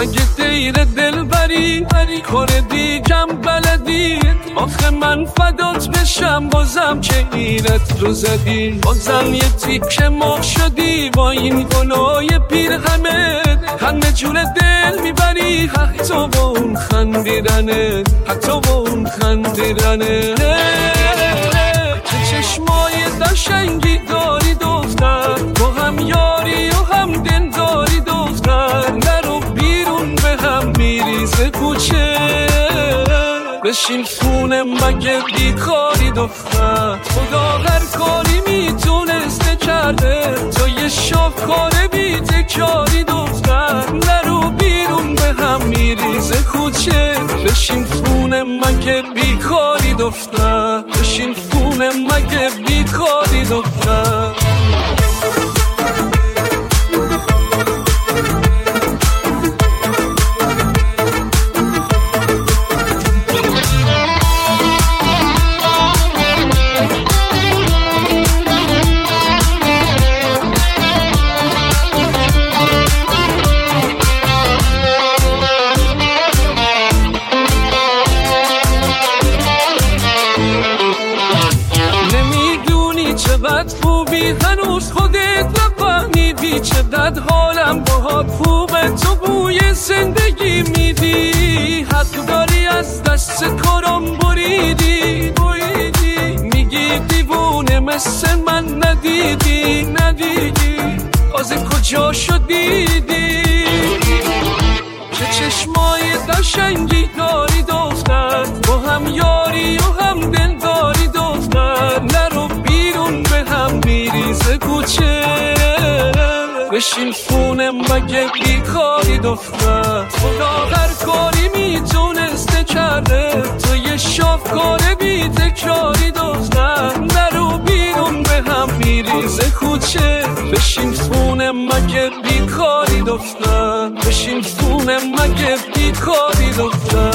مگه دیر دل بری کار دیگم بلدی؟ آخه من فدات بشم بازم که ایرت رو زدی، بازم یه تیکه مرغ شدی با این گناه پیرهنت، همه جور دل میبری حتی با اون خندیدنت، حتی با اون خندیدنت. چه چشمای قشنگی داری دختر، با هم یاری و هم دل داری دختر، نرو بیرون به هم میریزه کوچه، بشین خونه مگه بیکاری دختر، خدا هر کاری میتونسته کرده، تو یه شاهکار بی تکراری دختر، نرو بیرون به هم میریزه کوچه، بشین خونه مگه بیکاری دختر، بشین خونه مگه بیکاری دختر. چقدر خوبی هنوز خودت نفهمیدی، چقدر حالم باهات خوبه، تو بوی زندگی میدی، حق داری از دست کارم بریدی، میگی دیوونه مثل من ندیدی، باز کجا شدیدی؟ چه چشمای قشنگی داری دختر، با هم یاری و هم دل داری دختر، نرو بیرون به هم میریزه کوچه، بشین خونه مگه بیکاری دختر، خدا هر کاری میتونسته کرده، تو یه شاهکار بی تکراری دختر، نرو بیرون به هم میریزه کوچه، بشین خونه مگه بیکاری دختر، بشین خونه مگه بیکاری دختر.